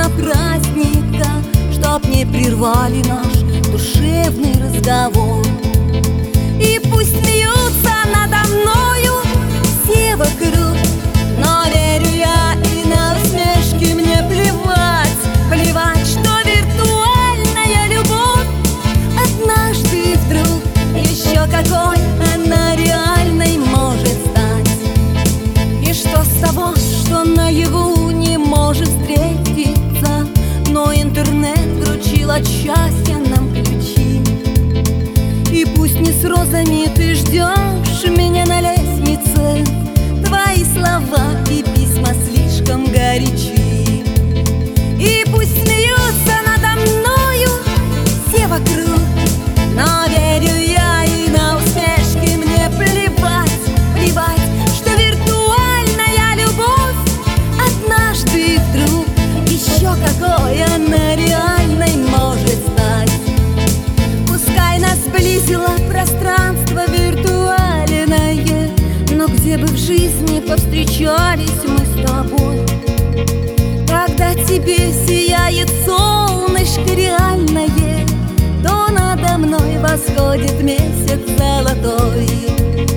до праздника, чтоб не прервали наш душевный разговор. И пусть смеются надо мною все вокруг, но верю я, и на усмешки мне плевать. Плевать, что виртуальная любовь однажды вдруг еще какой она реальной может стать. И что с того, что наяву не может встретиться, но интернет вручил от счастья нам ключи. И пусть не с розами ты ждешь меня на лестнице, твои слова и письма слишком горячи. И пусть смеются надо мною все вокруг, но верю я, и на усмешки мне плевать. Плевать, что виртуальная любовь однажды вдруг еще какой она реальной может стать. Пускай нас сблизило пространство виртуальное, но где бы в жизни повстречались мы с тобой, когда тебе сияет солнышко реальное, то надо мной восходит месяц золотой.